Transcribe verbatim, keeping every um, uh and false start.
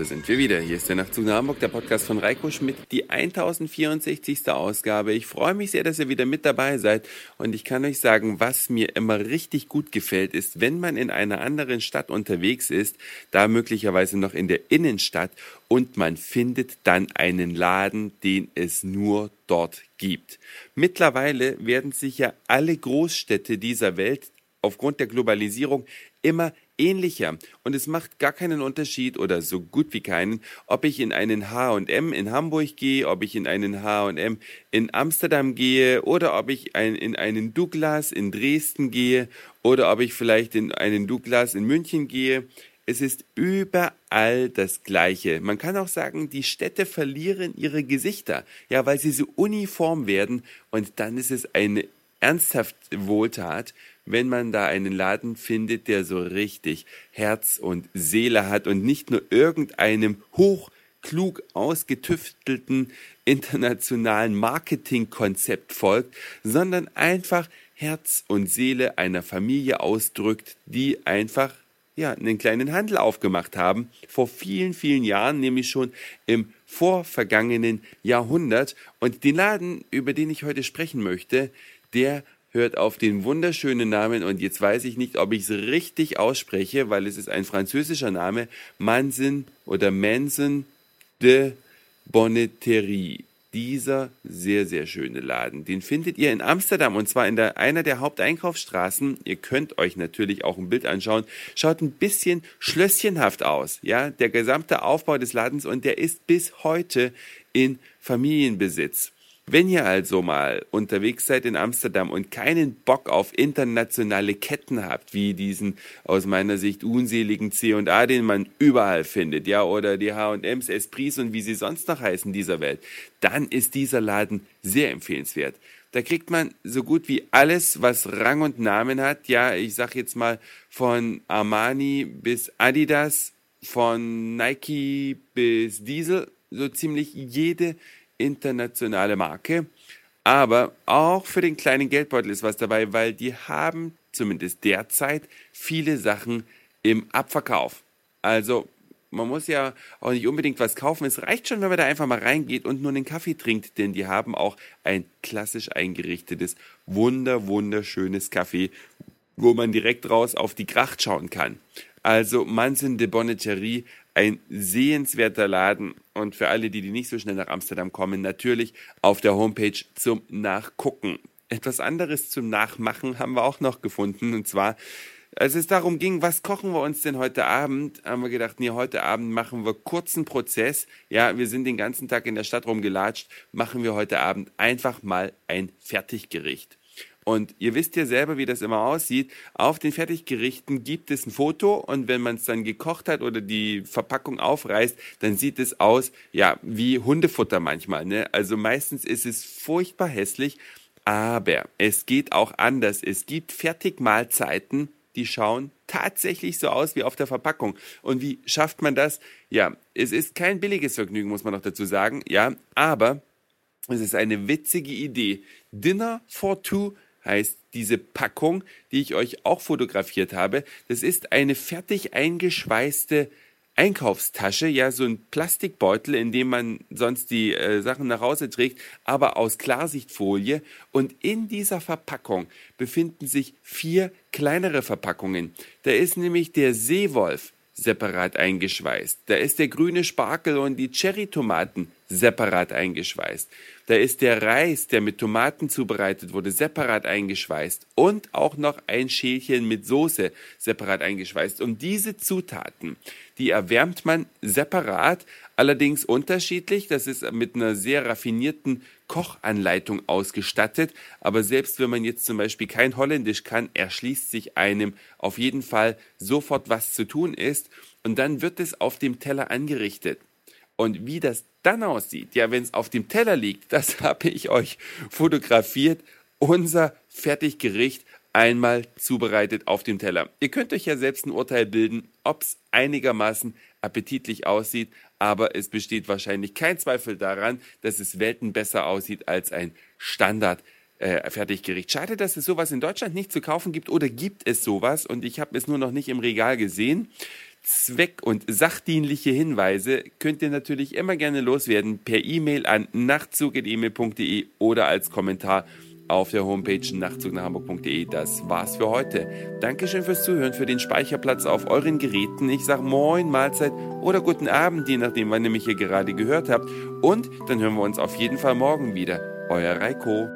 sind wir wieder. Hier ist der Nachtzug nach Hamburg, der Podcast von Reiko Schmidt, die tausendvierundsechzigste Ausgabe. Ich freue mich sehr, dass ihr wieder mit dabei seid und ich kann euch sagen, was mir immer richtig gut gefällt, ist, wenn man in einer anderen Stadt unterwegs ist, da möglicherweise noch in der Innenstadt und man findet dann einen Laden, den es nur dort gibt. Mittlerweile werden sich ja alle Großstädte dieser Welt aufgrund der Globalisierung immer ähnlicher. Und es macht gar keinen Unterschied oder so gut wie keinen, ob ich in einen H und M in Hamburg gehe, ob ich in einen H und M in Amsterdam gehe oder ob ich ein, in einen Douglas in Dresden gehe oder ob ich vielleicht in einen Douglas in München gehe. Es ist überall das Gleiche. Man kann auch sagen, die Städte verlieren ihre Gesichter, ja, weil sie so uniform werden und dann ist es eine ernsthaft Wohltat, wenn man da einen Laden findet, der so richtig Herz und Seele hat und nicht nur irgendeinem hochklug ausgetüftelten internationalen Marketingkonzept folgt, sondern einfach Herz und Seele einer Familie ausdrückt, die einfach ja einen kleinen Handel aufgemacht haben, vor vielen, vielen Jahren, nämlich schon im vorvergangenen Jahrhundert. Und den Laden, über den ich heute sprechen möchte, der hört auf den wunderschönen Namen, und jetzt weiß ich nicht, ob ich es richtig ausspreche, weil es ist ein französischer Name, Manson oder Manson de Bonneterie. Dieser sehr, sehr schöne Laden, den findet ihr in Amsterdam und zwar in der, einer der Haupteinkaufsstraßen. Ihr könnt euch natürlich auch ein Bild anschauen. Schaut ein bisschen schlösschenhaft aus, ja, der gesamte Aufbau des Ladens, und der ist bis heute in Familienbesitz. Wenn ihr also mal unterwegs seid in Amsterdam und keinen Bock auf internationale Ketten habt, wie diesen aus meiner Sicht unseligen C und A, den man überall findet, ja, oder die H und M's, Esprits und wie sie sonst noch heißen dieser Welt, dann ist dieser Laden sehr empfehlenswert. Da kriegt man so gut wie alles, was Rang und Namen hat, ja, ich sag jetzt mal von Armani bis Adidas, von Nike bis Diesel, so ziemlich jede internationale Marke, aber auch für den kleinen Geldbeutel ist was dabei, weil die haben zumindest derzeit viele Sachen im Abverkauf. Also man muss ja auch nicht unbedingt was kaufen, es reicht schon, wenn man da einfach mal reingeht und nur einen Kaffee trinkt, denn die haben auch ein klassisch eingerichtetes, wunder, wunderschönes Café, wo man direkt raus auf die Gracht schauen kann. Also Manson de Bonneterie, ein sehenswerter Laden, und für alle, die, die nicht so schnell nach Amsterdam kommen, natürlich auf der Homepage zum Nachgucken. Etwas anderes zum Nachmachen haben wir auch noch gefunden, und zwar, als es darum ging, was kochen wir uns denn heute Abend, haben wir gedacht, nee, heute Abend machen wir kurzen Prozess. Ja, wir sind den ganzen Tag in der Stadt rumgelatscht, machen wir heute Abend einfach mal ein Fertiggericht. Und ihr wisst ja selber, wie das immer aussieht. Auf den Fertiggerichten gibt es ein Foto, und wenn man es dann gekocht hat oder die Verpackung aufreißt, dann sieht es aus, ja, wie Hundefutter manchmal, ne? Also meistens ist es furchtbar hässlich, aber es geht auch anders. Es gibt Fertigmahlzeiten, die schauen tatsächlich so aus wie auf der Verpackung. Und wie schafft man das? Ja, es ist kein billiges Vergnügen, muss man noch dazu sagen, ja, aber es ist eine witzige Idee. Dinner for Two heißt diese Packung, die ich euch auch fotografiert habe. Das ist eine fertig eingeschweißte Einkaufstasche, ja, so ein Plastikbeutel, in dem man sonst die äh, Sachen nach Hause trägt, aber aus Klarsichtfolie. Und in dieser Verpackung befinden sich vier kleinere Verpackungen. Da ist nämlich der Seewolf separat eingeschweißt. Da ist der grüne Spargel und die Cherrytomaten separat eingeschweißt. Da ist der Reis, der mit Tomaten zubereitet wurde, separat eingeschweißt. Und auch noch ein Schälchen mit Soße separat eingeschweißt. Und diese Zutaten, die erwärmt man separat, allerdings unterschiedlich. Das ist mit einer sehr raffinierten Kochanleitung ausgestattet. Aber selbst wenn man jetzt zum Beispiel kein Holländisch kann, erschließt sich einem auf jeden Fall sofort, was zu tun ist. Und dann wird es auf dem Teller angerichtet. Und wie das dann aussieht, ja, wenn es auf dem Teller liegt, das habe ich euch fotografiert. Unser Fertiggericht einmal zubereitet auf dem Teller. Ihr könnt euch ja selbst ein Urteil bilden, ob es einigermaßen appetitlich aussieht, aber es besteht wahrscheinlich kein Zweifel daran, dass es Welten besser aussieht als ein Standard äh, Fertiggericht. Schade, dass es sowas in Deutschland nicht zu kaufen gibt, oder gibt es sowas und ich habe es nur noch nicht im Regal gesehen. zweck- und sachdienliche Hinweise könnt ihr natürlich immer gerne loswerden per E-Mail an nachtzug at e mail punkt de oder als Kommentar auf der Homepage nachtzug nach hamburg punkt de. Das war's für heute. Dankeschön fürs Zuhören, für den Speicherplatz auf euren Geräten. Ich sag Moin, Mahlzeit oder guten Abend, je nachdem, wann ihr mich hier gerade gehört habt. Und dann hören wir uns auf jeden Fall morgen wieder. Euer Reiko.